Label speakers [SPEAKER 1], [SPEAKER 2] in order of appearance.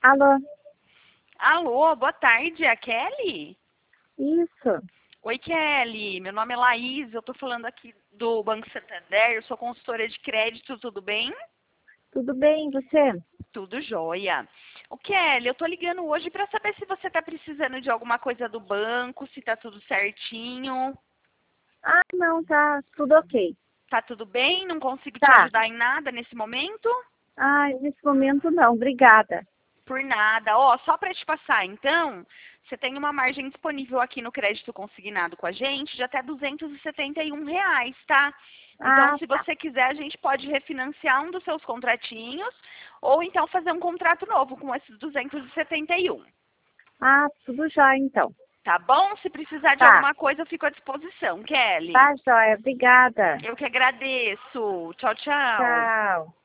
[SPEAKER 1] Alô?
[SPEAKER 2] Alô, boa tarde, é a Kelly?
[SPEAKER 1] Isso.
[SPEAKER 2] Oi, Kelly, meu nome é Laís, eu tô falando aqui do Banco Santander, eu sou consultora de crédito, tudo bem?
[SPEAKER 1] Tudo bem, e você?
[SPEAKER 2] Tudo jóia. Ô, Kelly, eu tô ligando hoje para saber se você tá precisando de alguma coisa do banco, se tá tudo certinho.
[SPEAKER 1] Ah, não, tá tudo ok.
[SPEAKER 2] Tá tudo bem? Não consigo te
[SPEAKER 1] Tá.
[SPEAKER 2] ajudar em nada nesse momento?
[SPEAKER 1] Ah, nesse momento não, obrigada.
[SPEAKER 2] Por nada. Ó, só para te passar, então, você tem uma margem disponível aqui no crédito consignado com a gente de até R$ 271, tá? Então,
[SPEAKER 1] Ah,
[SPEAKER 2] se
[SPEAKER 1] tá.
[SPEAKER 2] você quiser, a gente pode refinanciar um dos seus contratinhos ou então fazer um contrato novo com esses 271.
[SPEAKER 1] Ah, tudo já então.
[SPEAKER 2] Tá bom? Se precisar de
[SPEAKER 1] Tá.
[SPEAKER 2] alguma coisa, eu fico à disposição, Kelly.
[SPEAKER 1] Tá, joia, obrigada.
[SPEAKER 2] Eu que agradeço. Tchau, tchau.
[SPEAKER 1] Tchau.